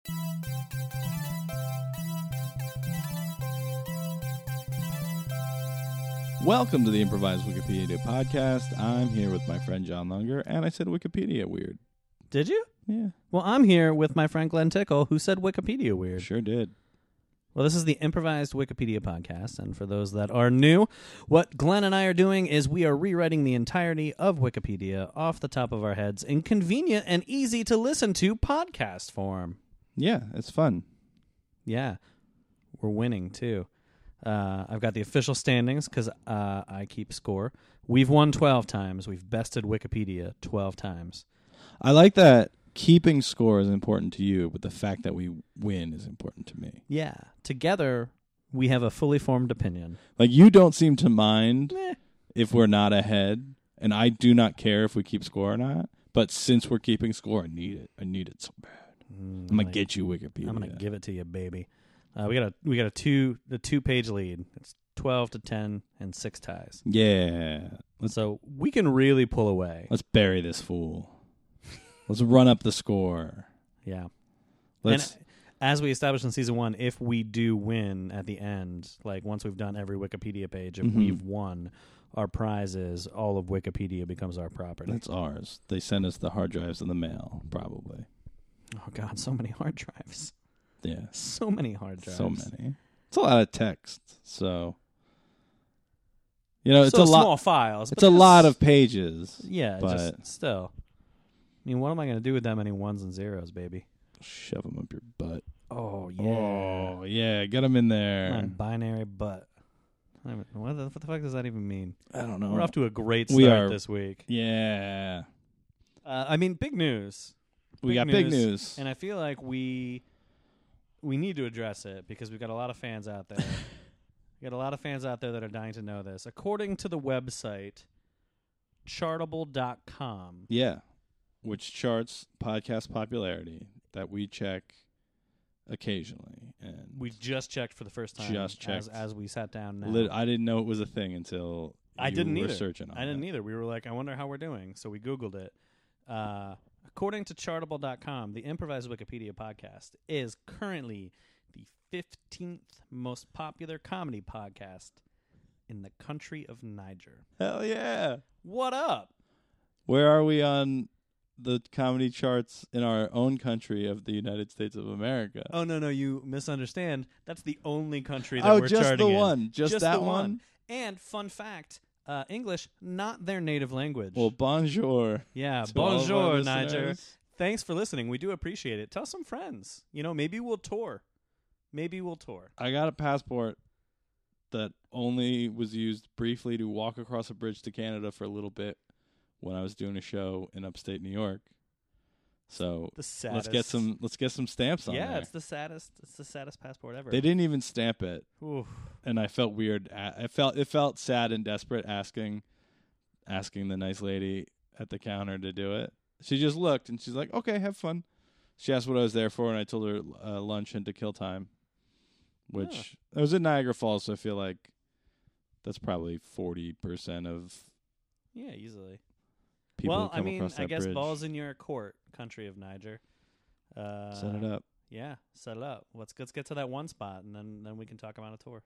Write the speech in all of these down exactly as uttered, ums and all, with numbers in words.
Welcome to the Improvised Wikipedia podcast. I'm here with my friend John Lunger, and I said Wikipedia weird. Did you? Yeah. Well, I'm here with my friend Glenn Tickle, who said Wikipedia weird. Sure did. Well, this is the Improvised Wikipedia podcast, and for those that are new, what Glenn and I are doing is we are rewriting the entirety of Wikipedia off the top of our heads in convenient and easy to listen to podcast form. Yeah, it's fun. Yeah. We're winning, too. Uh, I've got the official standings because uh, I keep score. We've won twelve times. We've bested Wikipedia twelve times. I like that keeping score is important to you, but the fact that we win is important to me. Yeah. Together, we have a fully formed opinion. Like, you don't seem to mind Meh. if we're not ahead, and I do not care if we keep score or not, but since we're keeping score, I need it. I need it so bad. Mm, I'm going to get you Wikipedia. I'm gonna give it to you, baby. Uh, we got a we got a two the two page lead. It's twelve to ten and six ties. Yeah. Let's, So we can really pull away. let's bury this fool. Let's run up the score. Yeah. Let's. And as we established in season one, if we do win at the end, like once we've done every Wikipedia page, if Mhm. we've won, our prize is all of Wikipedia becomes our property. That's ours. They send us the hard drives in the mail, probably. Oh God, so many hard drives. Yeah. So many hard drives. So many. It's a lot of text. So, you know, it's so a small lot. files. It's but a that's- lot of pages. Yeah, but just still. I mean, what am I going to do with that many ones and zeros, baby? shove them up your butt. Oh, yeah. Oh, yeah. Get them in there. My binary butt. I mean, what, the, what the fuck does that even mean? I don't know. We're off to a great We start are- this week. Yeah. Uh, I mean, big news. We Big got big news. news. And I feel like we we need to address it because we've got a lot of fans out there. we got a lot of fans out there that are dying to know this. According to the website chartable dot com. Yeah. Which charts podcast popularity that we check occasionally. And We just checked for the first time. Just as, checked. as we sat down now. lit- I didn't know it was a thing until I you didn't were either. searching on I didn't it. either. We were like, I wonder how we're doing. So we Googled it. Uh, according to chartable dot com, the Improvised Wikipedia podcast is currently the fifteenth most popular comedy podcast in the country of Niger. Hell yeah. What up? Where are we on the comedy charts in our own country of the United States of America? Oh, no, no, you misunderstand. That's the only country that Oh, we're just charting the in. one. Just, Just that the one? one. And fun fact, uh, English, not their native language. Well, bonjour. yeah, to all of our bonjour, Niger. listeners. Thanks for listening. We do appreciate it. Tell some friends. You know, maybe we'll tour. Maybe we'll tour. I got a passport that only was used briefly to walk across a bridge to Canada for a little bit when I was doing a show in upstate New York. So The saddest. let's get some let's get some stamps on Yeah, there. it's the saddest. It's the saddest passport ever. They didn't even stamp it, Oof. and I felt weird. a- I felt it felt sad and desperate asking asking the nice lady at the counter to do it. She just looked and she's like, "Okay, have fun." She asked what I was there for, and I told her uh, lunch and to kill time. Which I was in Niagara Falls, so I feel like that's probably forty percent of Yeah, easily. people well, who come I mean, across that I guess bridge. balls in your court, country of Niger. Uh, Set it up. Yeah, set it up. Let's let's get to that one spot, and then then we can talk about a tour.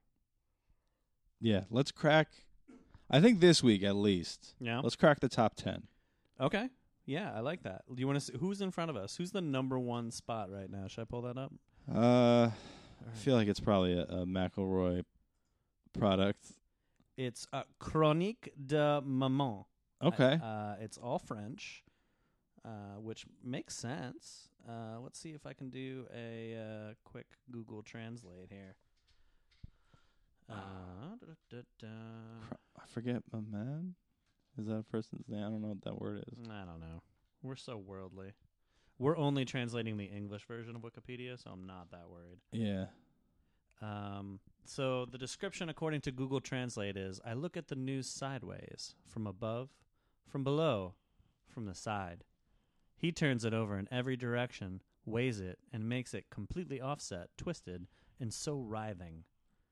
Yeah, let's crack. I think this week at least. Yeah. Let's crack the top ten. Okay. Yeah, I like that. Do you want to? See, who's in front of us? Who's the number one spot right now? Should I pull that up? Uh, I feel like it's probably a, a McElroy product. It's uh, Chronique de Maman. Okay. Uh, it's all French, uh, which makes sense. Uh, let's see if I can do a uh, quick Google Translate here. Uh, da, da, da. Cr- I forget my man. Is that a person's name? I don't know what that word is. I don't know. We're so worldly. We're only translating the English version of Wikipedia, so I'm not that worried. Yeah. Um, so the description according to Google Translate is, I look at the news sideways, from above, from below, from the side. He turns it over in every direction, weighs it, and makes it completely offset, twisted, and so writhing.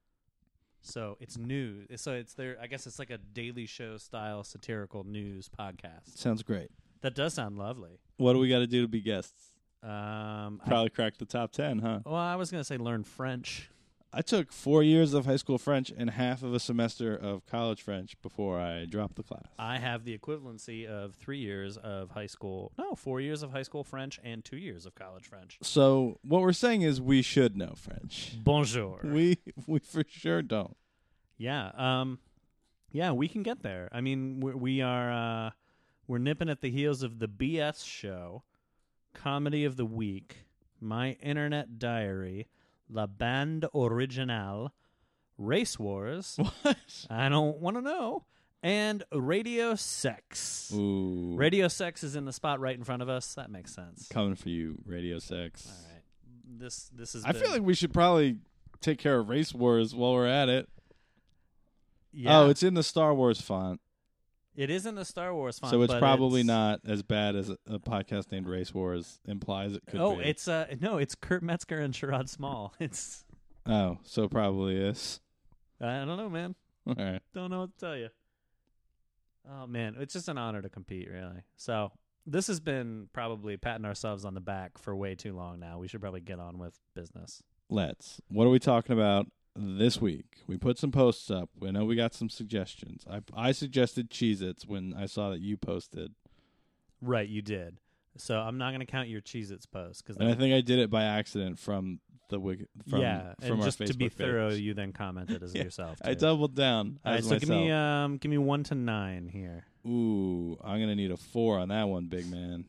So it's news. So it's their, I guess it's like a Daily Show style satirical news podcast. Sounds great. That does sound lovely. What do we got to do to be guests? Um, I, Probably cracked the top ten, huh? well, I was gonna say learn French. I took four years of high school French and half of a semester of college French before I dropped the class. I have the equivalency of three years of high school. No, four years of high school French and two years of college French. So what we're saying is we should know French. Bonjour. We we for sure don't. Yeah. Um. Yeah, we can get there. I mean, we're, we are uh, we're nipping at the heels of the B S show, comedy of the week, My Internet Diary, La Bande Originale, Race Wars. What? I don't want to know. And Radio Sex. Ooh. Radio Sex is in the spot right in front of us. That makes sense. Coming for you, Radio Sex. All right. This this is. I feel like we should probably take care of Race Wars while we're at it. yeah, Oh, it's in the Star Wars font. it is in the Star Wars font, So it's but probably it's, not as bad as a, a podcast named Race Wars implies it could Oh, be. it's uh no, it's Kurt Metzger and Sherrod Small. It's Oh, so probably is. I don't know, man. All right. Don't know what to tell you. Oh man, it's just an honor to compete, really. So this has been probably patting ourselves on the back for way too long now. We should probably get on with business. Let's. What are we talking about this week? We put some posts up. We know we got some suggestions. I I suggested Cheez-Its when I saw that you posted. Right, you did. So I'm not going to count your Cheez-Its post because And I think I did it by accident from the wiki, from yeah, from and our just to be Facebook thorough, page. you then commented as Yeah, yourself. I too. doubled down All right, as so myself. give me um give me one to nine here. Ooh, I'm gonna need a four on that one, big man.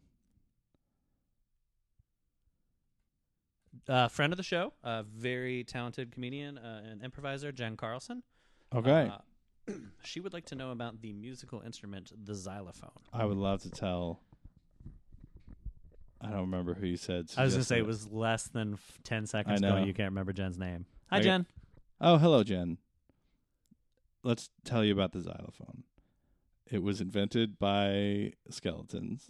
Uh, friend of the show, a very talented comedian uh, and improviser, Jen Carlson. Okay, Uh, she would like to know about the musical instrument, the xylophone. I would love to tell. I don't remember who you said. I was going to say suggested it was less than f- ten seconds I ago. know. You can't remember Jen's name. Hi, I- Jen. Oh, hello, Jen. Let's tell you about the xylophone. It was invented by skeletons.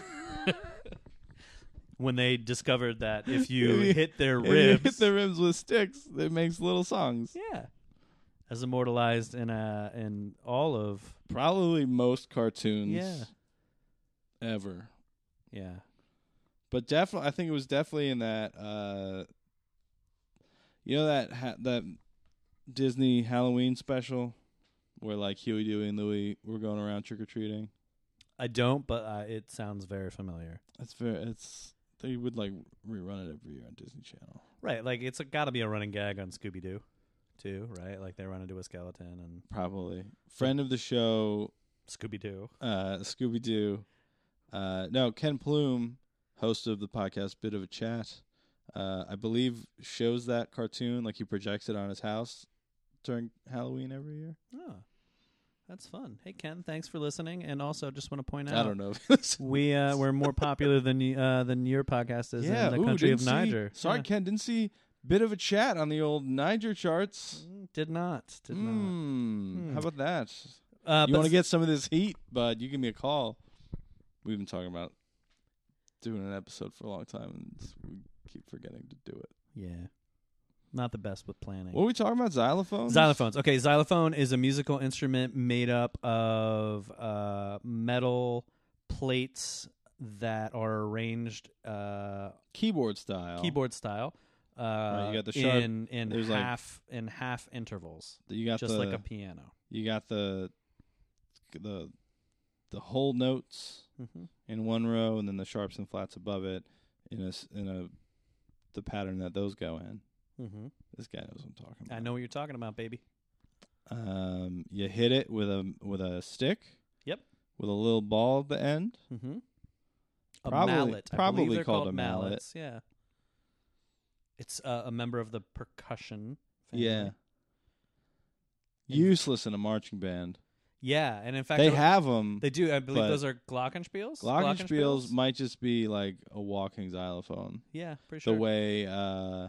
When they discovered that if you If you- hit their If you ribs, hit the ribs with sticks, it makes little songs. yeah, as immortalized in a in all of Probably most cartoons Yeah. ever. yeah. But definitely, I think it was definitely in that. Uh, you know that ha- that Disney Halloween special, where like Huey, Dewey, and Louie were going around trick or treating. I don't, but uh, it sounds very familiar. That's very. It's they would like rerun it every year on Disney Channel. Right, like it's got to be a running gag on Scooby Doo, too. Right, like they run into a skeleton and Probably friend of the show, Scooby Doo. uh, Scooby Doo. Uh, no, Ken Plume, host of the podcast Bit of a Chat. Uh, I believe shows that cartoon like he projects it on his house during Halloween every year. Oh, that's fun. Hey Ken, thanks for listening. And also, just want to point out, I don't know. If we uh, we're more popular than y- uh, than your podcast is yeah, in the ooh, country of didn't see- Niger. Sorry, Yeah. Ken, didn't see Bit of a Chat on the old Niger charts. Mm, Did not. Did not. Mm, Hmm. How about that? Uh, You but want to get some of this heat, bud? You give me a call. We've been talking about doing an episode for a long time, and s- we keep forgetting to do it. yeah, not the best with planning. What were we talking about? Xylophones? Xylophones. Okay, xylophone is a musical instrument made up of uh, metal plates that are arranged uh, Keyboard style. keyboard style. Uh, Right, you got the sharp- in in there's like- half in half intervals, You got just the like a piano. you got the the the whole notes Mm-hmm. in one row, and then the sharps and flats above it in a s- in a the pattern that those go in. Mm-hmm. This guy knows what I'm talking about. I know what you're talking about, baby. Um, you hit it with a with a stick. Yep. With a little ball at the end. Mm-hmm. A Probably- mallet. I probably believe they're called called a mallet. mallets. Yeah. It's uh, a member of the percussion family. Yeah. And- Useless in a marching band. Yeah, and in fact, They uh, have them. they do. I believe but those are glockenspiels. Glockenspiels might just be like a walking xylophone. Yeah, pretty sure. The way uh,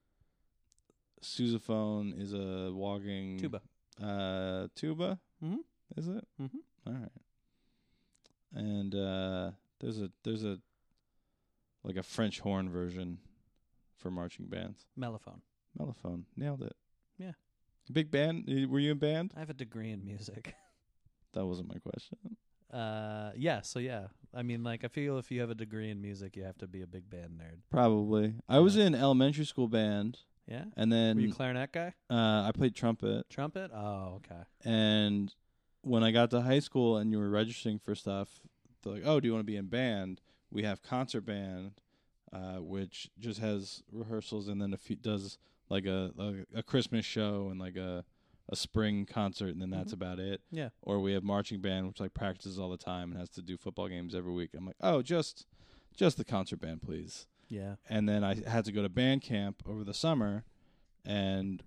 sousaphone is a walking Tuba. Uh, tuba, Mhm. is it? Mhm. All right. And uh, there's a there's a like a French horn version for marching bands. Mellophone. Mellophone, nailed it. Yeah. Big band? Y- Were you in band? I have a degree in music. That wasn't my question. Uh, yeah. So yeah, I mean, like, I feel if you have a degree in music, you have to be a big band nerd. Probably. I was Yeah. in elementary school band, Yeah. and then Were you a clarinet guy? uh, I played trumpet. Trumpet? Oh, okay. And when I got to high school and you were registering for stuff, they're like, "Oh, do you want to be in band? We have concert band, uh, which just has rehearsals and then a few, does like a, a a Christmas show and like a a spring concert, and then that's Mhm. about it. Yeah. Or we have marching band, which like practices all the time and has to do football games every week. I'm like, oh, just just the concert band, please. Yeah. And then I had to go to band camp over the summer, and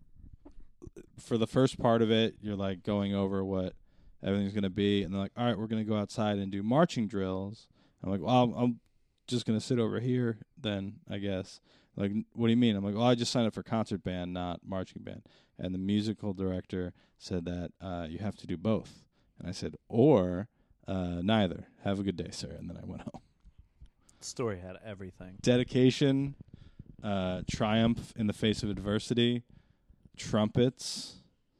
for the first part of it, you're like going over what everything's going to be, and they're like, all right, we're going to go outside and do marching drills. I'm like, well, I'm, I'm just going to sit over here then, I guess. Like, what do you mean? I'm like, well, I just signed up for concert band, not marching band. And the musical director said that uh, you have to do both. And I said, or uh, neither. Have a good day, sir. And then I went home. Story had everything. Dedication, uh, triumph in the face of adversity, trumpets.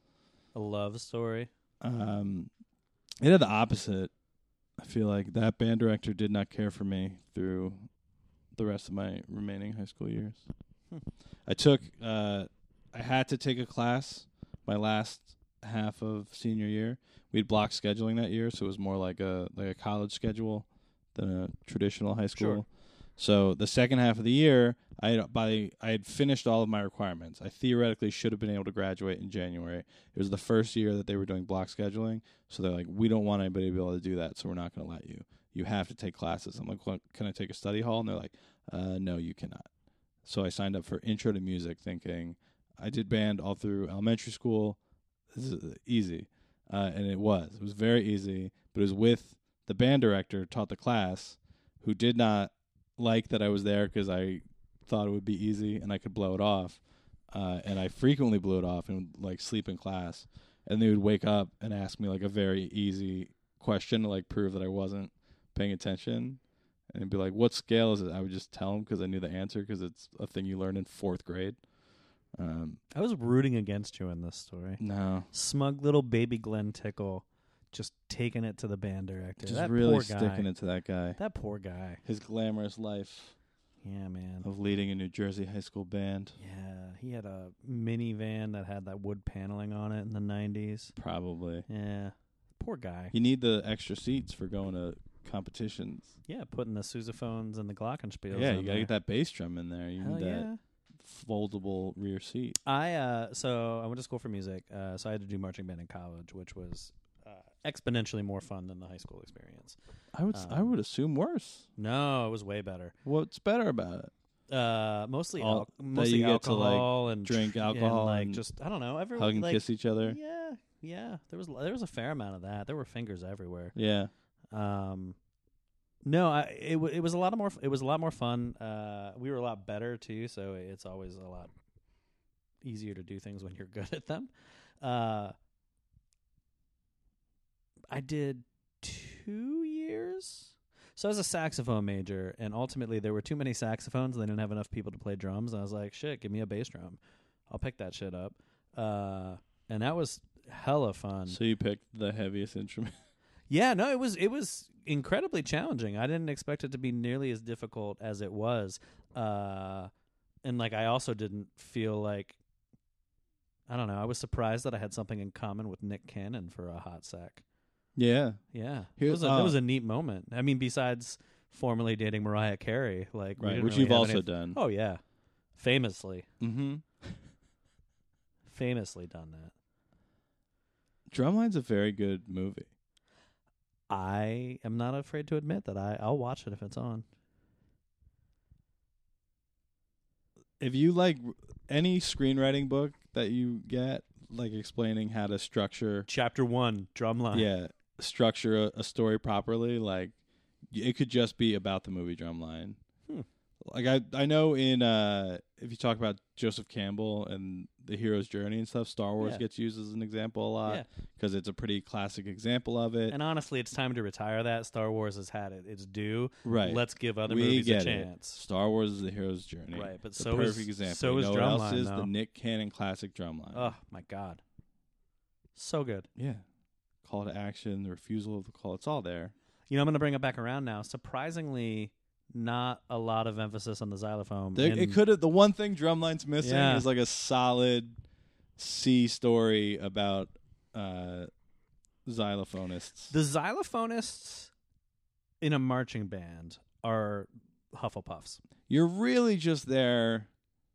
A love story. Um, it had the opposite. I feel like that band director did not care for me through the rest of my remaining high school years. Hmm. I took, uh, I had to take a class my last half of senior year. We'd block scheduling that year, so it was more like a like a college schedule than a traditional high school. Sure. So the second half of the year, I had, by I had finished all of my requirements. I theoretically should have been able to graduate in January. It was the first year that they were doing block scheduling, so they're like, we don't want anybody to be able to do that, so we're not going to let you. You have to take classes. I'm like, well, can I take a study hall? And they're like, uh, no, you cannot. So I signed up for Intro to Music, thinking I did band all through elementary school. This is easy, uh, and it was. It was very easy, but it was with the band director taught the class, who did not like that I was there because I thought it would be easy and I could blow it off, uh, and I frequently blew it off and would like sleep in class, and they would wake up and ask me like a very easy question to like prove that I wasn't paying attention, and it'd be like, "What scale is it?" I would just tell them because I knew the answer because it's a thing you learn in fourth grade. Um, I was rooting against you in this story. no, Smug little baby Glenn Tickle, just taking it to the band director. just that really poor guy. sticking it to that guy. That poor guy. His glamorous life Yeah, man. of leading a New Jersey high school band. Yeah, he had a minivan that had that wood paneling on it in the nineties. Probably. Yeah, poor guy. You need the extra seats for going to competitions. Yeah, putting the sousaphones and the glockenspiels. Yeah, in you gotta there. get that bass drum in there. You Hell need that yeah. foldable rear seat. I uh, so I went to school for music. Uh, so I had to do marching band in college, which was uh, exponentially more fun than the high school experience. I would s I Um, would assume worse. No, it was way better. What's better about it? Uh, mostly All- al- that mostly you get to, like, alcohol and drink tr- alcohol and, like and just I don't know. Every Hug and like, kiss each other. Yeah, yeah. There was there was a fair amount of that. There were fingers everywhere. Yeah. Um, no, I it w- it was a lot of more. F- it was a lot more fun. Uh, we were a lot better too, so it's always a lot easier to do things when you're good at them. Uh, I did two years. So I was a saxophone major, and ultimately there were too many saxophones, and they didn't have enough people to play drums. And I was like, shit, give me a bass drum. I'll pick that shit up. Uh, and that was hella fun. So you picked the heaviest instrument. Yeah, no, it was it was incredibly challenging. I didn't expect it to be nearly as difficult as it was. Uh, and like I also didn't feel like I don't know, I was surprised that I had something in common with Nick Cannon for a hot sec. Yeah. Yeah. It Here's- was a, uh, that was a neat moment. I mean, besides formerly dating Mariah Carey, like we Right, didn't which really you've have also any- done. Oh yeah. Famously. Mm-hmm. Famously done that. Drumline's a very good movie. I am not afraid to admit that I, I'll watch it if it's on. If you like r- any screenwriting book that you get, like explaining how to structure, Chapter one, Drumline. yeah, structure a, a story properly, like y- it could just be about the movie Drumline. Hmm. Like I, I know in uh, if you talk about Joseph Campbell and the hero's journey and stuff, Star Wars Yeah. gets used as an example a Yeah. lot because it's a pretty classic example of it. And honestly, it's time to retire that. Star Wars has had it. It's due. Right. Let's give other we movies get a it. chance. Star Wars is the hero's journey. Right, but the so perfect is example. so you is know what else Drumline, is though. the Nick Cannon classic Drumline. Oh my god, so good. Yeah, call to action, the refusal of the call. It's all there. You know, I'm going to bring it back around now. Surprisingly, not a lot of emphasis on the xylophone. There, it could have. The one thing Drumline's missing Yeah. is like a solid C story about uh, xylophonists. The xylophonists in a marching band are Hufflepuffs. You're really just there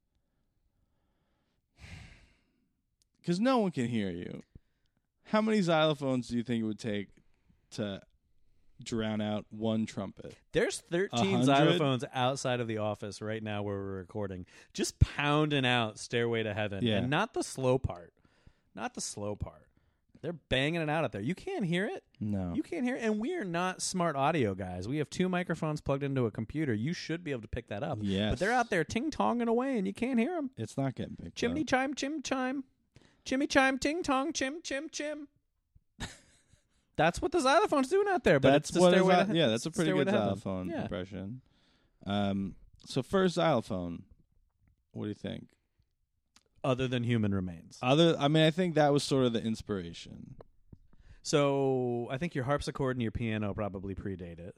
because no one can hear you. How many xylophones do you think it would take to drown out one trumpet? There's thirteen xylophones outside of the office right now where we're recording, just pounding out Stairway to Heaven. Yeah. And not the slow part. Not the slow part. They're banging it out out there. You can't hear it. No. You can't hear it. And we are not smart audio guys. We have two microphones plugged into a computer. You should be able to pick that up. Yes. But they're out there ting-tonging away, and you can't hear them. It's not getting picked Chimney up. chime, chim chime. Chimney chime, ting tong, chim, chim, chim. That's what the xylophone's doing out there. But That's it's the what Stairway is to yeah, that's a pretty Stairway good to Heaven. xylophone Yeah. impression. Um, so first xylophone, what do you think? Other than Human Remains. Other, I mean, I think that was sort of the inspiration. So I think your harpsichord and your piano probably predate it.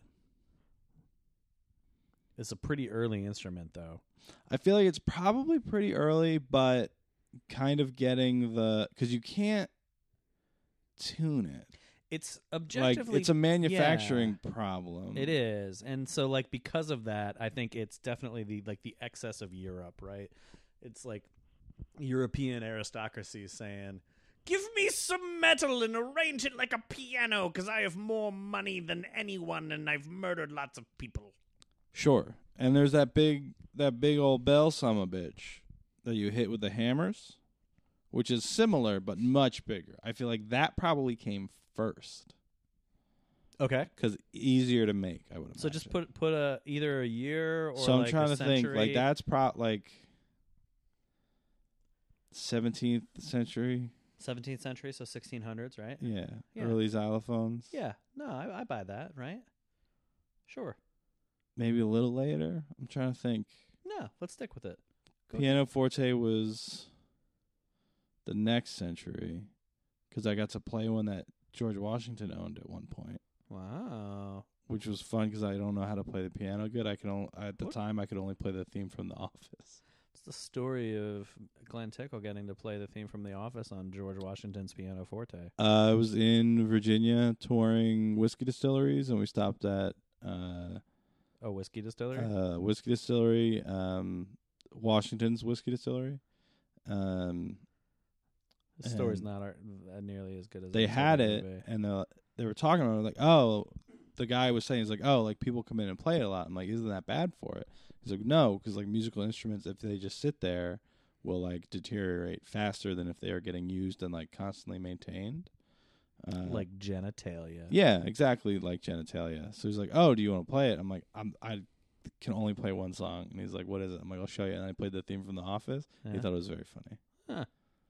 It's a pretty early instrument, though. I feel like it's probably pretty early, but kind of getting the because you can't tune it. It's objectively Like it's a manufacturing problem. It is. And so like because of that, I think it's definitely the like the excess of Europe, right? It's like European aristocracy saying, "Give me some metal and arrange it like a piano cuz I have more money than anyone and I've murdered lots of people." Sure. And there's that big that big old bell summa bitch that you hit with the hammers, which is similar but much bigger. I feel like that probably came first Okay. because easier to make. I would imagine. So just put put a either a year or So I'm like trying a to think century. like that's pro like seventeenth century. seventeenth century, so sixteen hundreds, right? Yeah. Yeah. Early xylophones. Yeah. No, I, I buy that, right? Sure. Maybe a little later. I'm trying to think. No, let's stick with it. Go Pianoforte was the next century because I got to play one that George Washington owned at one point, Wow. which was fun because I don't know how to play the piano good. I can only, at the What? time I could only play the theme from The Office. It's the story of Glenn Tickle getting to play the theme from The Office on George Washington's pianoforte. Uh, I was in Virginia touring whiskey distilleries, and we stopped at uh, Oh, whiskey distillery? uh, whiskey distillery, um, Washington's whiskey distillery. Um, the story's and not ar- uh, nearly as good as they it is had in the it, movie. and uh, they were talking about it, like, oh, the guy was saying, he's like, oh, like, people come in and play it a lot. I'm like, isn't that bad for it? He's like, no, because, like, musical instruments, if they just sit there, will, like, deteriorate faster than if they are getting used and, like, constantly maintained. Uh, Like genitalia. yeah, exactly, like genitalia. So he's like, oh, do you want to play it? I'm like, I'm, I can only play one song. And he's like, what is it? I'm like, I'll show you. And I played the theme from The Office. Yeah. He thought it was very funny. At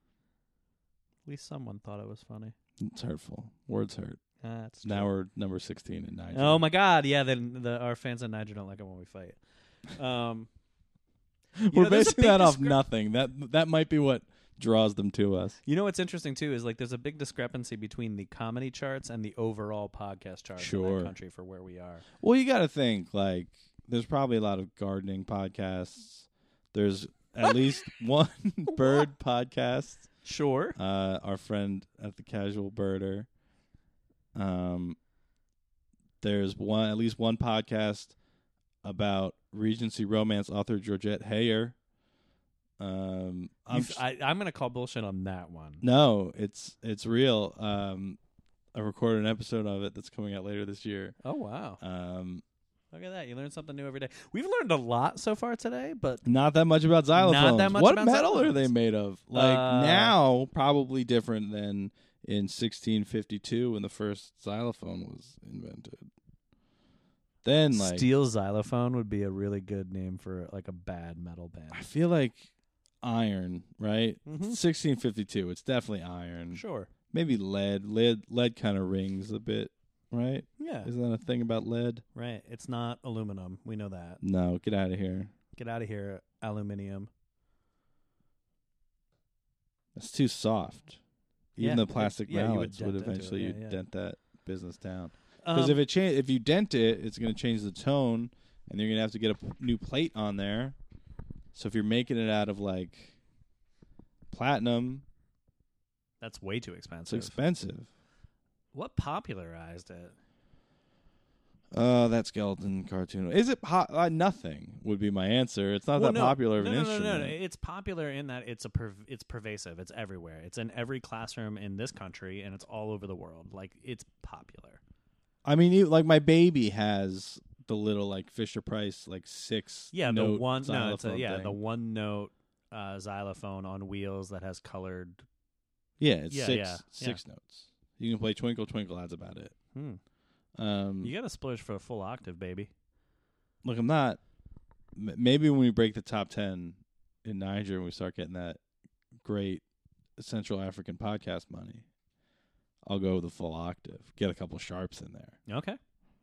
least someone thought it was funny. It's hurtful. Words hurt. That's Now we're number sixteen in Niger. Oh my God! Yeah, then the our fans in Niger don't like it when we fight. Um, you We're know, there's a basing big that off discre- nothing. That that might be what draws them to us. You know what's interesting too is like there's a big discrepancy between the comedy charts and the overall podcast charts in Sure. that country for where we are. Well, you got to think like there's probably a lot of gardening podcasts. There's at least one bird podcast. Sure. Uh, our friend at the Casual Birder. Um, there's one at least one podcast about Regency romance author Georgette Heyer. Um, I'm You've- I, I'm going to call bullshit on that one. no, it's it's real. Um, I recorded an episode of it that's coming out later this year. Oh wow! Um, Look at that. You learn something new every day. We've learned a lot so far today, but not that much about xylophones. that much what about metal are xylophones. they made of? Like Uh, now, probably different than in sixteen fifty-two when the first xylophone was invented. Then, like, Steel Xylophone would be a really good name for like a bad metal band. I feel like iron, right? Mhm. sixteen fifty-two. It's definitely iron. Sure. Maybe lead. Lead. Lead kind of rings a bit, right? Yeah. Isn't that a thing about lead? Right. It's not aluminum. We know that. No, get out of here. Get out of here, aluminium. That's too soft. Even Yeah. the plastic Yeah, you would mallets would, dent into it. eventually Yeah, you'd yeah. dent that business down. Because Um, if it cha- if you dent it, it's going to change the tone, and you're going to have to get a p- new plate on there. So if you're making it out of like platinum, that's way too it's expensive. expensive. What popularized it? Oh, that skeleton cartoon. Is it po- uh, nothing would be my answer. It's not Well, that no, popular of no, an no, no, instrument. no, no. It's popular in that it's a perv- it's pervasive. It's everywhere. It's in every classroom in this country, and it's all over the world. Like, it's popular. I mean, you, like my baby has the little like Fisher Price like six. Yeah, the note one no, it's a, xylophone yeah, thing. the one note uh, xylophone on wheels that has colored. Yeah, it's Yeah, six yeah, six notes. You can play Twinkle Twinkle. That's about it. Hmm. Um, You got to splurge for a full octave, baby. Look, I'm not. m- Maybe when we break the top ten in Niger and we start getting that great Central African podcast money, I'll go with a full octave. Get a couple sharps in there. Okay.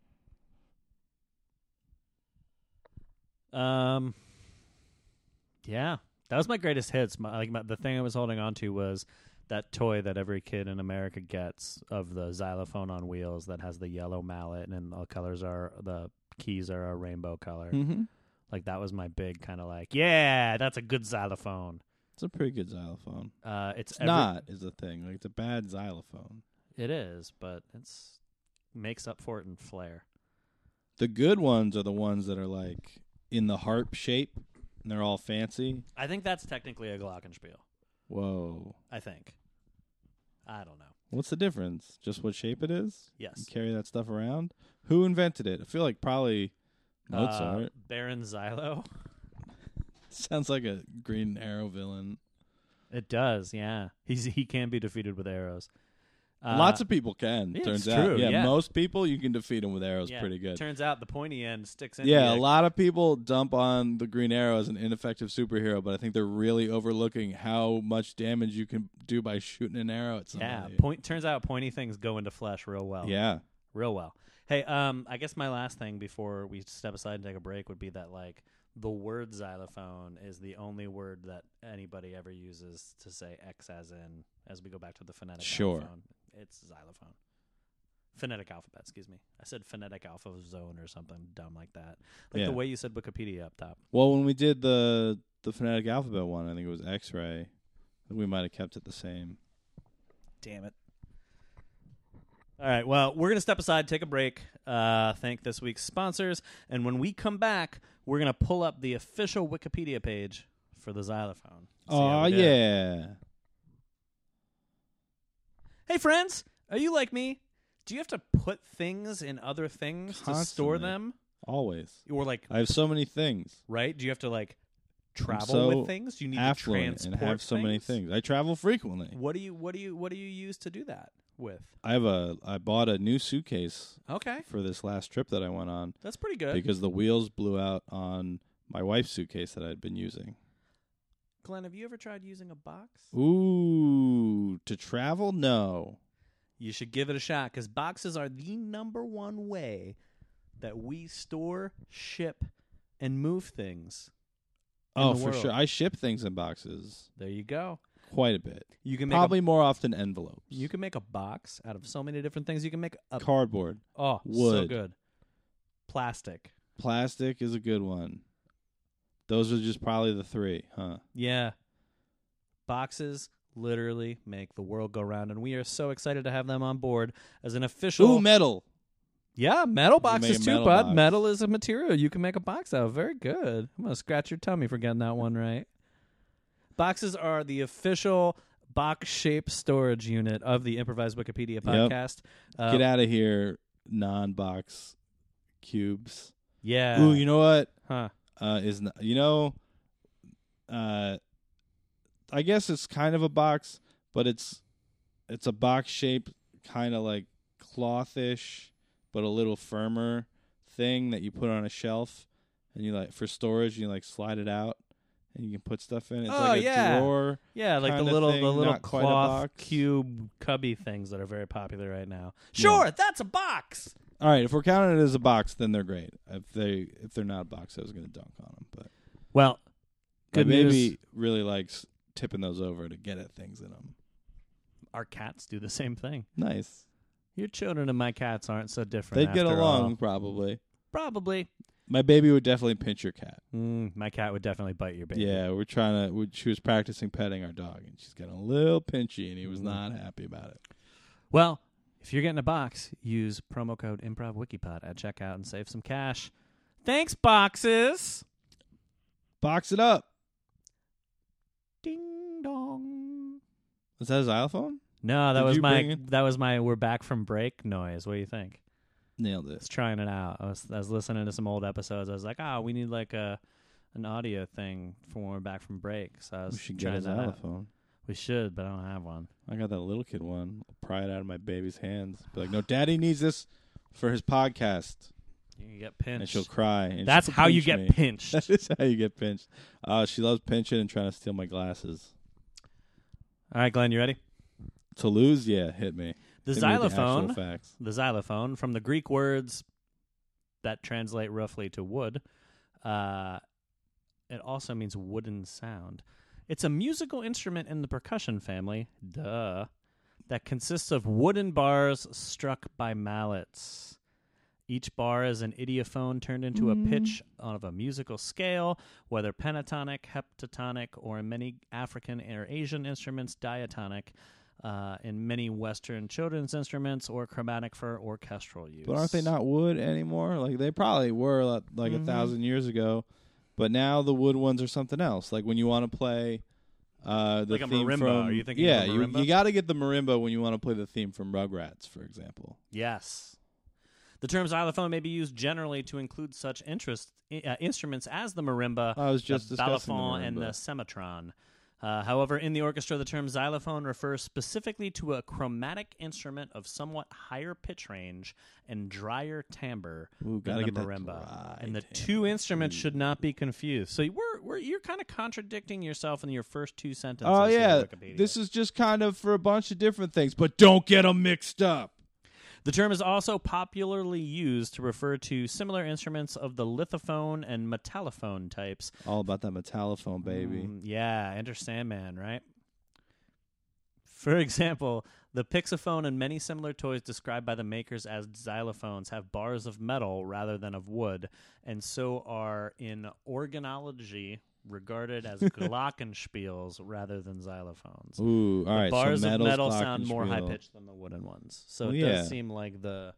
Um. Yeah, that was my greatest hits. My, like my, the thing I was holding on to was that toy that every kid in America gets of the xylophone on wheels that has the yellow mallet and the colors are the keys are a rainbow color. Mm-hmm. Like that was my big kind of like, yeah, that's a good xylophone. It's a pretty good xylophone. Uh, it's It's every- not is the thing. Like it's a bad xylophone. It is, but it's makes up for it in flair. The good ones are the ones that are like in the harp shape and they're all fancy. I think that's technically a glockenspiel. Whoa. I think. I don't know. What's the difference? Just what shape it is? You Yes. carry that stuff around? Who invented it? I feel like probably Uh, Mozart. Baron Xylo. Sounds like a Green Arrow villain. It does, yeah. He's he can be defeated with arrows. Uh, Lots of people can, yeah, turns it's out. true, yeah, yeah. most people you can defeat them with arrows yeah, pretty good. Turns out the pointy end sticks in. Yeah, a lot of people dump on the Green Arrow as an ineffective superhero, but I think they're really overlooking how much damage you can do by shooting an arrow at somebody. Yeah, point. Turns out pointy things go into flesh real well. Yeah. real well. Hey, um, I guess my last thing before we step aside and take a break would be that like the word xylophone is the only word that anybody ever uses to say X as in as we go back to the phonetic Sure. alpha. It's xylophone. Phonetic alphabet, excuse me. I said phonetic alpha zone or something dumb like that. Like Yeah. the way you said Wikipedia up top. Well, when we did the the phonetic alphabet one, I think it was X-ray. We might have kept it the same. Damn it. All right, well, we're going to step aside, take a break, uh, thank this week's sponsors, and when we come back, we're going to pull up the official Wikipedia page for the xylophone. See how Oh, we did. yeah. Hey, friends, are you like me? Do you have to put things in other things to store Constantly. them? Always. Or, like, I have so many things. right? Do you have to, like, travel so with things? Do you need to affluent transport and have so many things. I travel frequently. What do you, what do you, what do you use to do that with? I have a I bought a new suitcase Okay, for this last trip that I went on that's pretty good. because the wheels blew out on my wife's suitcase that I'd been using. Glenn, have you ever tried using a box? Ooh, to travel? No. You should give it a shot because boxes are the number one way that we store, ship, and move things. in Oh, the for world. sure. I ship things in boxes There you go. quite a bit. You can make Probably a, more often envelopes. you can make a box out of so many different things. You can make a Cardboard. oh so wood. good. Plastic. Plastic is a good one. Those are just probably the three, huh? Yeah. Boxes literally make the world go round, and we are so excited to have them on board as an official. Ooh, metal. Yeah, metal You can make boxes a too, metal bud. box. Metal is a material you can make a box out of. Very good. I'm gonna scratch your tummy for getting that one right. Boxes are the official box-shaped storage unit of the Improvised Wikipedia podcast. Uh, Get out of here, non-box cubes. Yeah. Ooh, you know what? huh. Uh, is n- you know, uh, I guess it's kind of a box, but it's it's a box shaped, kind of like clothish, but a little firmer thing that you put on a shelf, and you like for storage. You like slide it out, and you can put stuff in. It's Oh, like a yeah. drawer. Yeah, like the kinda little thing, the little not quite a cloth box. cube cubby things that are very popular right now. Yeah. Sure, that's a box. All right, if we're counting it as a box, then they're great. If they if they're not a box, I was going to dunk on them, but Well, good my news. baby really likes tipping those over to get at things in them. our cats do the same thing. Nice. Your children and my cats aren't so different. They'd get after along, all. probably. Probably. My baby would definitely pinch your cat. Mm, my cat would definitely bite your baby. Yeah, we're trying to. We, she was practicing petting our dog, and she's getting a little pinchy, and he was Mm. not happy about it. Well, if you're getting a box, use promo code ImprovWikipod at checkout and save some cash. Thanks, boxes. Box it up. Ding dong. Was that a xylophone? No, that Did was you my bring it? that was my we're back from break noise. What do you think? Nailed I was it. trying it out. I was I was listening to some old episodes. I was like, oh, we need like a an audio thing for when we're back from break. So I was We should get trying a that out. xylophone. We should, but I don't have one. I got that little kid one. I'll pry it out of my baby's hands. Be like, no, Daddy needs this for his podcast. You get And pinched. she'll cry. And That's she'll how you pinch get me. pinched. That is how you get pinched. Uh, she loves pinching and trying to steal my glasses. All right, Glenn, you ready? To lose, yeah, hit me. The Hit me with xylophone. The actual facts. The xylophone, from the Greek words that translate roughly to wood, uh, it also means wooden sound. It's a musical instrument in the percussion family, duh, that consists of wooden bars struck by mallets. Each bar is an idiophone turned into a pitch of a musical scale, whether pentatonic, heptatonic, or in many African or Asian instruments, diatonic. Uh, in many Western children's instruments, or chromatic for orchestral use. But aren't they not wood anymore? Like they probably were like, like Mhm. a thousand years ago, but now the wood ones are something else. Like when you want to play uh, the Like a theme marimba. from, Are you thinking yeah, of a you marimba? you got to get the marimba when you want to play the theme from Rugrats, for example. Yes. The term xylophone may be used generally to include such interest, uh, instruments as the marimba, I was just the discussing the balafon, and the marimba. semitron. Uh, however, in the orchestra, the term xylophone refers specifically to a chromatic instrument of somewhat higher pitch range and drier timbre Ooh, than gotta the get that marimba. dry And the timbre. two instruments Ooh. should not be confused. So we're, we're you're kind of contradicting yourself in your first two sentences. Oh here, yeah, Wikipedia. this is just kind of for a bunch of different things, but don't get them mixed up. The term is also popularly used to refer to similar instruments of the lithophone and metallophone types. All about that metallophone, baby. Mm, yeah, Enter Sandman, right? For example, the Pixophone and many similar toys described by the makers as xylophones have bars of metal rather than of wood, and so are in organology regarded as glockenspiels rather than xylophones. Ooh, all the right. bars so of metal's metal sound more high glockenspiel. pitched than the wooden ones. So Well, it yeah. does seem like the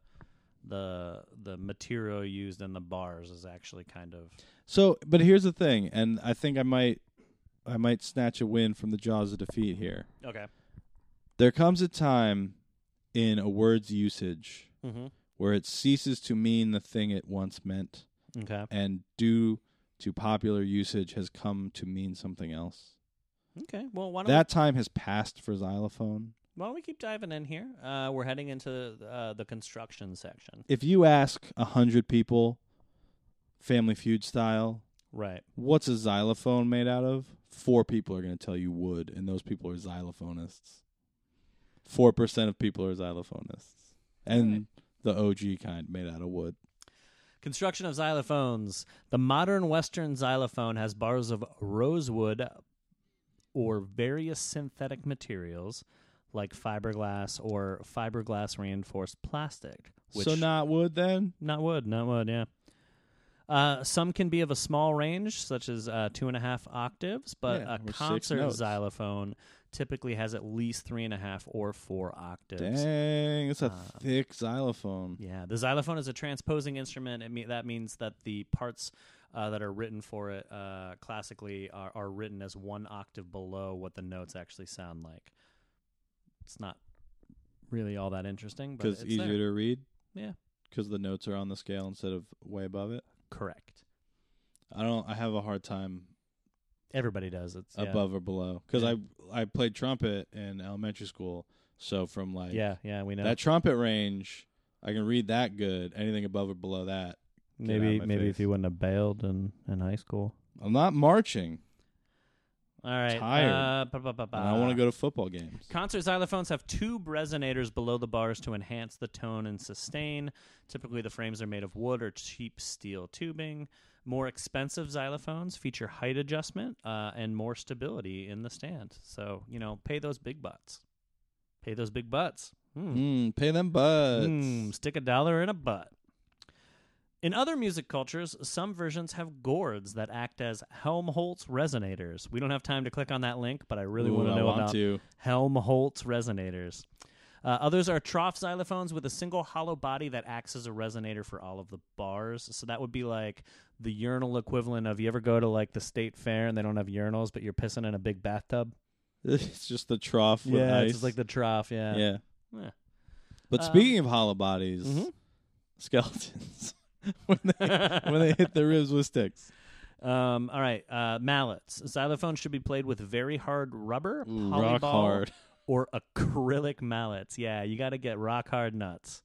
the the material used in the bars is actually kind of So, but here's the thing, and I think I might, I might snatch a win from the jaws of defeat here. okay. There comes a time in a word's usage Mm-hmm. where it ceases to mean the thing it once meant, Okay. and due to popular usage has come to mean something else. Okay. Well, why don't That time has passed for xylophone. we, why don't we keep diving in here? Uh, we're heading into uh, the construction section. If you ask a hundred people, Family Feud style, Right. what's a xylophone made out of? Four people are going to tell you wood, and those people are xylophonists. Four percent of people are xylophonists, and Right. the O G kind made out of wood. Construction of xylophones. The modern Western xylophone has bars of rosewood or various synthetic materials like fiberglass or fiberglass reinforced plastic. Which So not wood then? Not wood, not wood, yeah. Uh, some can be of a small range, such as uh, two and a half octaves, but Yeah, a or six concert notes. xylophone typically has at least three and a half or four octaves. Dang, it's a Uh, thick xylophone. Yeah, the xylophone is a transposing instrument. It me- that means that the parts uh, that are written for it uh, classically are, are written as one octave below what the notes actually sound like. It's not really all that interesting, but Because it's easier there. to read? Yeah. Because the notes are on the scale instead of way above it? Correct. I don't. I have a hard time Everybody does. It's yeah. above or below. Because Yeah. I I played trumpet in elementary school, so from like Yeah, yeah, we know. that trumpet range, I can read that good. Anything above or below that, get out maybe of my maybe face. if you wouldn't have bailed in, in high school. I'm not marching. All right. Tired. Uh, ba- ba- ba- And I want ba. to go to football games. Concert xylophones have tube resonators below the bars to enhance the tone and sustain. Typically, the frames are made of wood or cheap steel tubing. More expensive xylophones feature height adjustment uh, and more stability in the stand. So, you know, pay those big bucks. Pay those big butts. Mm. Mm, pay them butts. Mm, stick a dollar in a butt. In other music cultures, some versions have gourds that act as Helmholtz resonators. We don't have time to click on that link, but I really Ooh, want to I know want about to. Helmholtz resonators. Uh, others are trough xylophones with a single hollow body that acts as a resonator for all of the bars. So that would be like the urinal equivalent of, you ever go to like the state fair and they don't have urinals, but you're pissing in a big bathtub? It's just the trough with yeah, ice. it's just like the trough, yeah. Yeah. Yeah. But Um, speaking of hollow bodies, mhm. skeletons, when they when they hit the ribs with sticks. Um, all right, uh, mallets. Xylophones should be played with very hard rubber, Ooh, polyball, rock hard. or acrylic mallets. Yeah, you got to get rock hard nuts.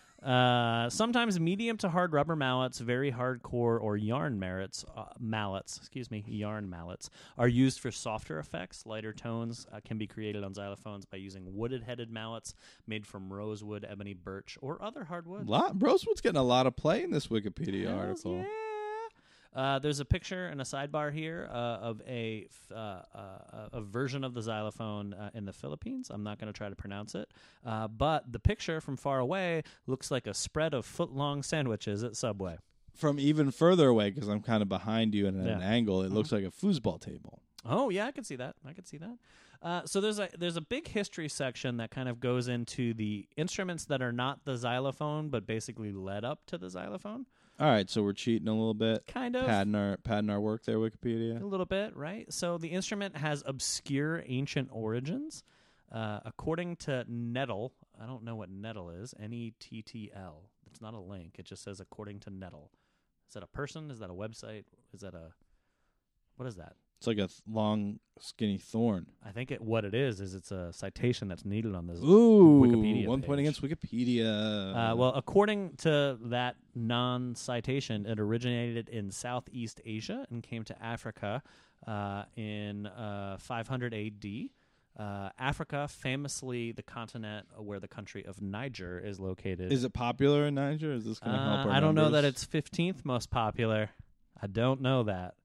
uh, sometimes medium to hard rubber mallets, very hardcore, or yarn mallets, uh, mallets, excuse me, yarn mallets, are used for softer effects. Lighter tones uh, can be created on xylophones by using wooded-headed mallets made from rosewood, ebony, birch, or other hardwoods. Lot, Rosewood's getting a lot of play in this Wikipedia Hells article. Yeah. Uh, there's a picture and a sidebar here uh, of a f- uh, uh, a version of the xylophone uh, in the Philippines. I'm not going to try to pronounce it, uh, but the picture from far away looks like a spread of foot-long sandwiches at Subway. From even further away, because I'm kind of behind you and at Yeah. an angle, it Mhm. looks like a foosball table. Oh yeah, I can see that. I can see that. Uh, so there's a there's a big history section that kind of goes into the instruments that are not the xylophone, but basically led up to the xylophone. All right, so we're cheating a little bit, Kind of. padding our padding our work there, Wikipedia. A little bit, right? So the instrument has obscure ancient origins. Uh, according to Nettle, I don't know what Nettle is, N E T T L. It's not a link. It just says according to Nettle. Is that a person? Is that a website? Is that a... What is that? It's like a th- long, skinny thorn. I think it, what it is is it's a citation that's needed on this Ooh, Wikipedia one page. point against Wikipedia. Uh, well, according to that non-citation, it originated in Southeast Asia and came to Africa uh, in uh, five hundred A D. Uh, Africa, famously the continent where the country of Niger is located. is it popular in Niger? Is this going to help Uh, our I don't know that numbers? it's fifteenth most popular. I don't know that.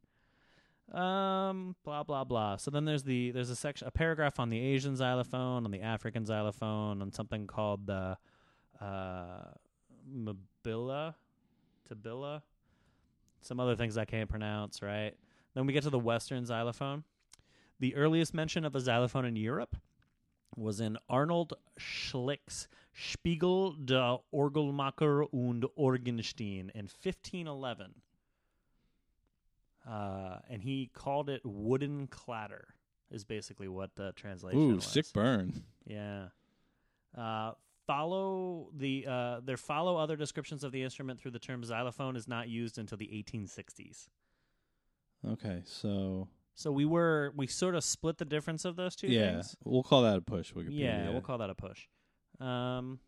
Um, blah blah blah. So then there's the there's a section, a paragraph on the Asian xylophone, on the African xylophone, on something called the uh, Mabilla, Tabilla, some other things I can't pronounce. Right. Then we get to the Western xylophone. The earliest mention of a xylophone in Europe was in Arnold Schlick's Spiegel der Orgelmacher und Orgenstein in fifteen eleven. Uh, and he called it wooden clatter, is basically what the translation Ooh, was. sick burn. Yeah. Uh, follow the uh, there follow other descriptions of the instrument through the term xylophone is not used until the eighteen sixties. Okay, so So we were we sort of split the difference of those two yeah, things. we'll call that a push. Wikipedia. Yeah, we'll call that a push. Um,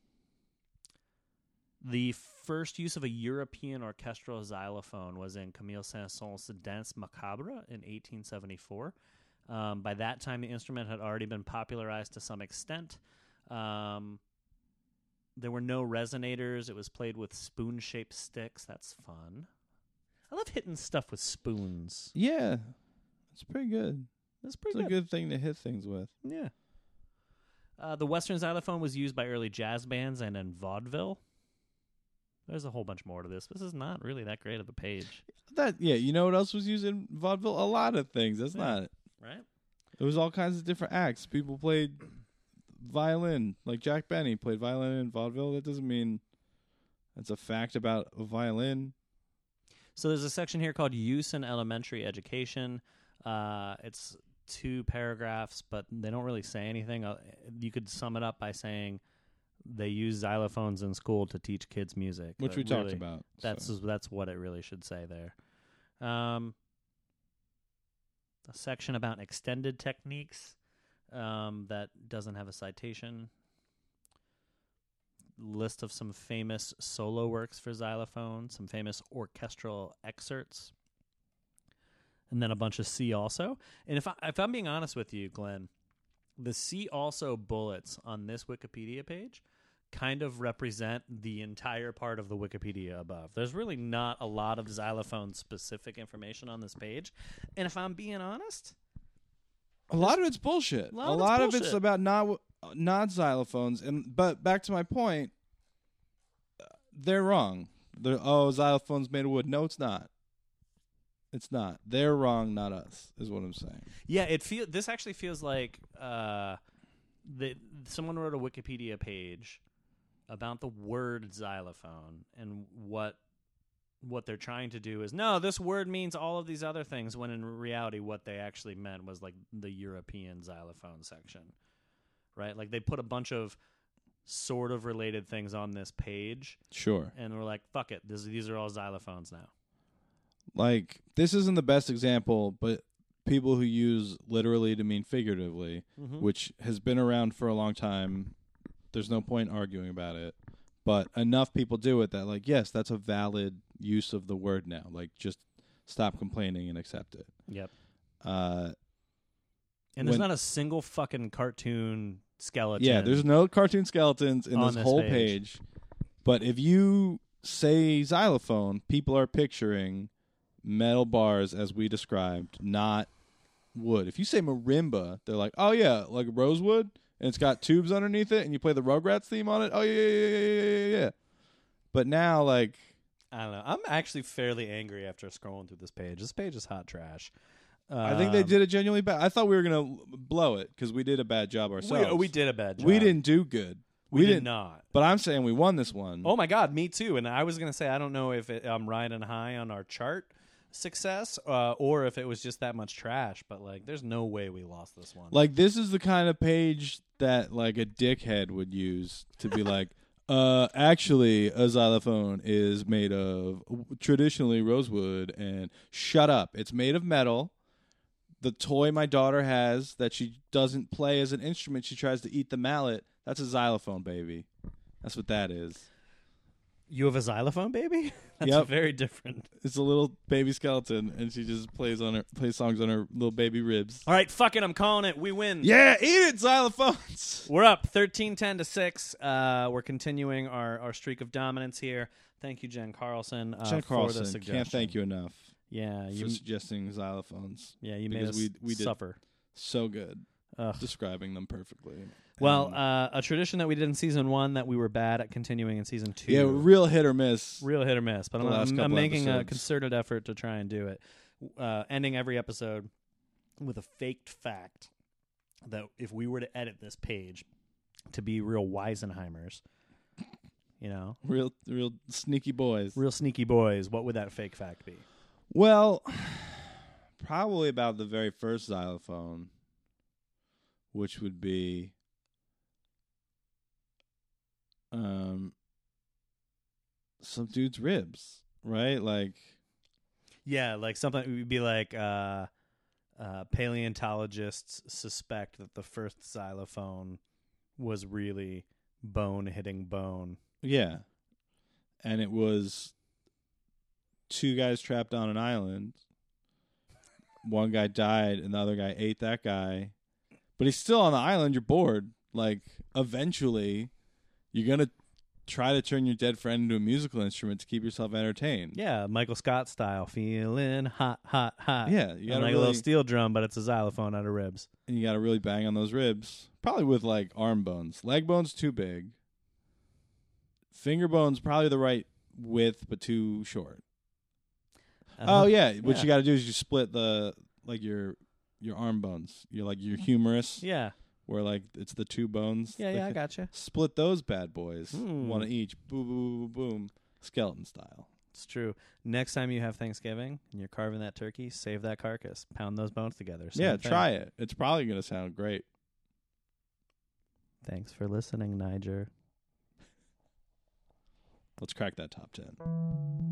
the first use of a European orchestral xylophone was in Camille Saint-Saëns' Danse Macabre in eighteen seventy-four. Um, by that time, the instrument had already been popularized to some extent. Um, there were no resonators. It was played with spoon-shaped sticks. That's fun. I love hitting stuff with spoons. Yeah, it's pretty good. That's It's pretty a good. good thing to hit things with. Yeah. Uh, the Western xylophone was used by early jazz bands and in vaudeville. There's a whole bunch more to this. This is not really that great of a page, That yeah, you know what else was used in vaudeville? A lot of things. That's Yeah. not. right? It was all kinds of different acts. People played violin, like Jack Benny played violin in vaudeville. That doesn't mean it's a fact about a violin. So there's a section here called Use in Elementary Education. Uh, it's two paragraphs, but they don't really say anything. Uh, you could sum it up by saying they use xylophones in school to teach kids music. Which Uh, we talked really, about. That's so. that's what it really should say there. Um, a section about extended techniques um, that doesn't have a citation. List of some famous solo works for xylophone, some famous orchestral excerpts, and then a bunch of see also. And if I, if I'm being honest with you, Glenn, the see also bullets on this Wikipedia page kind of represent the entire part of the Wikipedia above. There's really not a lot of xylophone specific information on this page. And if I'm being honest, A lot of it's bullshit. A lot a of it's lot of bullshit. it's about not. not xylophones. And but back to my point, they're wrong. They're, oh, xylophone's made of wood. No, it's not. It's not. They're wrong, not us, is what I'm saying. Yeah, it feel this actually feels like uh, the, someone wrote a Wikipedia page about the word xylophone and what what they're trying to do is, no, this word means all of these other things, when in reality what they actually meant was like the European xylophone section, right? Like they put a bunch of sort of related things on this page. Sure. And we're like, fuck it, this, these are all xylophones now. Like, this isn't the best example, but people who use literally to mean figuratively, Mm-hmm. which has been around for a long time, there's no point arguing about it. But enough people do it that, like, yes, that's a valid use of the word now. Like, just stop complaining and accept it. Yep. Uh, and there's when- not a single fucking cartoon skeleton. yeah, there's no cartoon skeletons in On this this whole page. page. But if you say xylophone, people are picturing metal bars as we described, not wood. If you say marimba, they're like, oh, yeah, like rosewood, and it's got tubes underneath it, and you play the Rugrats theme on it. Oh, yeah, yeah, yeah, yeah, yeah, yeah. But now, like... I don't know. I'm actually fairly angry after scrolling through this page. This page is hot trash. I think they Um, did it genuinely bad. I thought we were going to blow it because we did a bad job We, ourselves. we did a bad job. We didn't do good. We, We did didn't. not. But I'm saying we won this one. Oh my god, me too. And I was gonna say I don't know if it, I'm riding high on our chart success uh, or if it was just that much trash. But like, there's no way we lost this one. Like, this is the kind of page that, like, a dickhead would use to be like, uh, actually, a xylophone is made of traditionally rosewood, and shut up. It's made of metal. The toy my daughter has that she doesn't play as an instrument, she tries to eat the mallet. That's a xylophone, baby. That's what that is. You have a xylophone, baby? That's Yep. very different. It's a little baby skeleton, and she just plays on her plays songs on her little baby ribs. All right, fuck it. I'm calling it. We win. Yeah, eat it, xylophones. We're up thirteen ten to six. Uh, we're continuing our, our streak of dominance here. Thank you, Jen Carlson, uh, Jen for the Carlson, suggestion. can't thank you enough Yeah, for you, suggesting xylophones. yeah, you made because us we- we did- suffer. So good, Ugh. describing them perfectly. Well, And, uh, a tradition that we did in season one that we were bad at continuing in season two. yeah, real hit or miss. Real hit or miss, but The I'm, last I'm, I'm couple making a episodes. concerted effort to try and do it. Uh, ending every episode with a faked fact that if we were to edit this page to be real Weisenheimers, you know, Real, real sneaky boys. real sneaky boys, what would that fake fact be? Well, probably about the very first xylophone, which would be um some dude's ribs, right? Like, Yeah, like something would be like uh, uh, paleontologists suspect that the first xylophone was really bone hitting bone. yeah. And it was two guys trapped on an island. One guy died and the other guy ate that guy. But he's still on the island, you're bored. Like, eventually you're going to try to turn your dead friend into a musical instrument to keep yourself entertained. Yeah, Michael Scott style, feeling hot, hot, hot. Yeah, you And gotta like a little really, steel drum, but it's a xylophone out of ribs. and you gotta really bang on those ribs. Probably with like arm bones, leg bones too big. Finger bones probably the right width, but too short. Uh-huh. Oh yeah, what Yeah. you gotta do is you split the like your your arm bones. You're like your humerus, Yeah, where like it's the two bones. yeah, that yeah, I ca- gotcha. Split those bad boys, Hmm. one each. Boom, boom, boom, boom, skeleton style. It's true. Next time you have Thanksgiving and you're carving that turkey, save that carcass. Pound those bones together. Same yeah, thing. try it. It's probably gonna sound great. Thanks for listening, Niger. Let's crack that top ten.